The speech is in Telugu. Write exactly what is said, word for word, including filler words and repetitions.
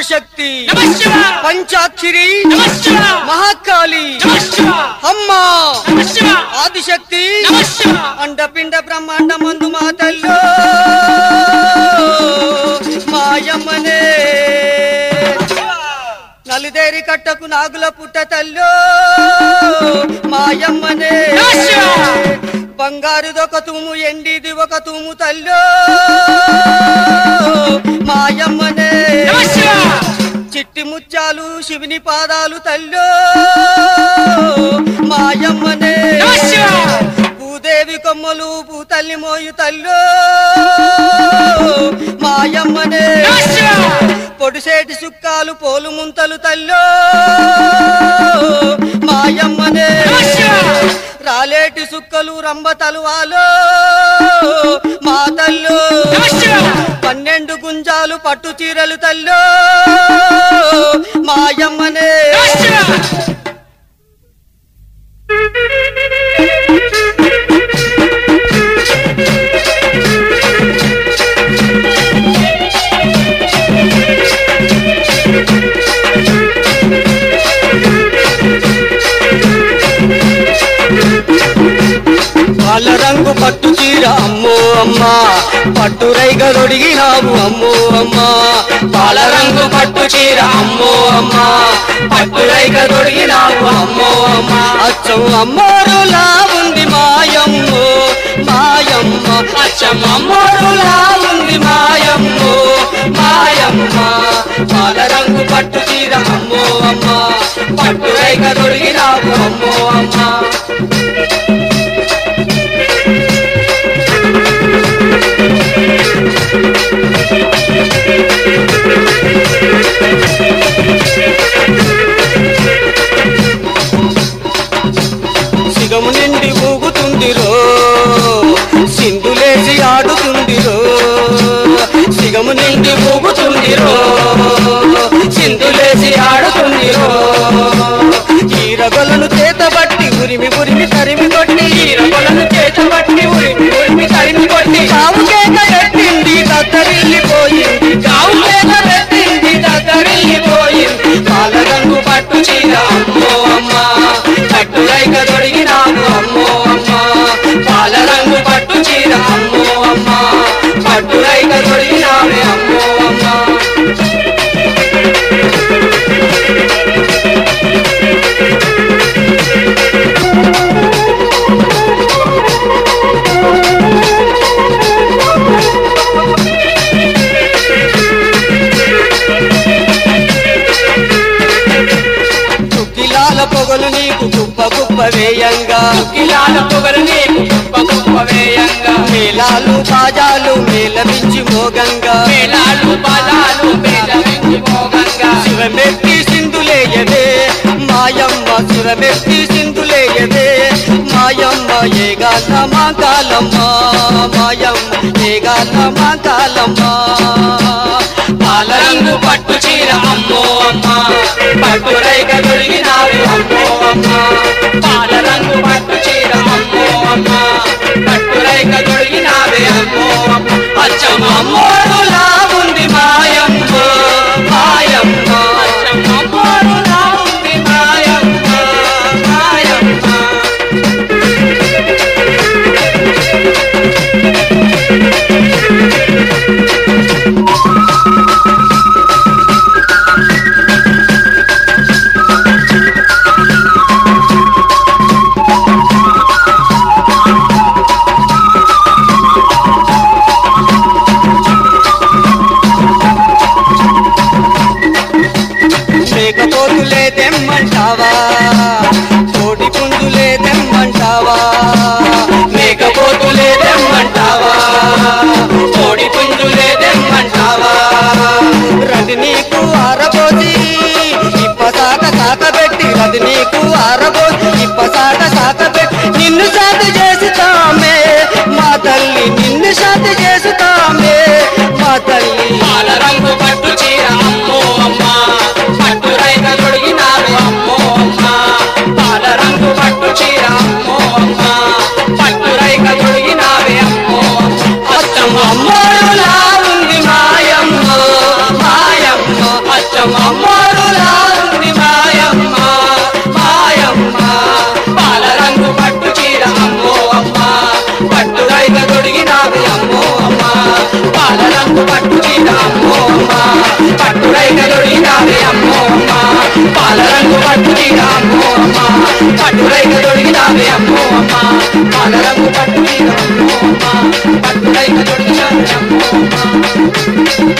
ఆదిశక్తి పంచాక్షరి మహాకాళి అమ్మా ఆదిశక్తి అండపిండ బ్రహ్మాండ మందు మా తల్లో మాయమ్మనే నలుదేరి కట్టకు నాగుల పుట్ట తల్లో మాయమ్మనే బంగారుదొక తూము ఎండిది ఒక తూము తల్లో మాయమ్మనే చిట్టి ముత్యాలు శివుని పాదాలు తల్లో మాయమ్మనే భూదేవి కొమ్మలు భూతల్లి మోయు తల్లో మాయమ్మనే పొడిసేటి సుక్కాలు పోలు ముంతలు తల్లో మాయమ్మనే రాలేటి సుక్కలు రంబ తలువాలో మా తల్లో పన్నెండు గుంజాలు పట్టు చీరలు తల్లో మాయమ్మనే పాల రంగు పట్టు చీర అమ్మో అమ్మా పట్టు రైగా దొడిగినావు అమ్మో అమ్మా పాల రంగు పట్టు చీర అమ్మో అమ్మా పట్టు రైగా దొడిగినావు అమ్మో అమ్మా అచ్చం అమ్మోరులా ఉంది మాయమ్మో మాయమ్మ అచ్చం అమ్మోరులా ఉంది మాయమ్మో మాయమ్మ పాల రంగు పట్టు చీర అమ్మో అమ్మా పట్టు రైగా దొడిగినావు అమ్మో అమ్మా సిగము నిండి ఊగుతుందిరో సింధులేసి ఆడుతుందిరో సిగము నిండి ఊగుతుందిరో సింధులేసి ఆడుతుందిరో ఈరగొలను చేతబట్టి ఉరిమి ఉరిమి తరిమి కొట్టి ఈరగొలను చేతబట్టి ఉరిమి ఉరిమి తరిమి కొట్టి కావు కేక పెట్టింది దద్దరిల్లిపోయింది కావు కేక పెట్టింది దద్దరిల్లిపోయింది పాల రంగు పట్టు చీర అమ్మో అమ్మా పట్టు రైక దొడిగినావు అమ్మో అమ్మా పాల రంగు పట్టు చీర అమ్మో అమ్మా పట్టు రైక దొడిగినావే అమ్మో అమ్మా పొగలు నీకు కుప్ప కుప్ప వేయంగా కిలాల పొగలు నీకు కుప్ప కుప్ప వేయంగా మేళాలు బాజాలు మేళమించి మోగంగా మేళాలు బాజాలు మేళమించి మోగంగా శివమెత్తి సింధులేయదే మాయమ్మ శివమెత్తి సింధులేయదే మాయమ్మ ఏగాల మా కాలమ్మ మాయమ్మ ఏగాల మా కాలమ్మ పాల రంగు పట్టు చీర అమ్మో అమ్మ పట్టు రైక దొరికినావు అమ్మో అమ్మ పాల రంగు పట్టు చీర అమ్మో అమ్మ పట్టు రైక దొరికినావే అమ్మో అమ్మ అచ్చమ్మ అమ్మోరులా ఉంది మాయమ్మ మాయమ్మ అచ్చమ్మ అమ్మోరులా ఉంది మాయమ్మ మాయమ్మ పట్టురైక దొడిగినావే అమ్మో అమ్మ పాల రంగు పట్టు చీర అమ్మో అమ్మ పట్టురైక దొడిగినావే అమ్మో అమ్మ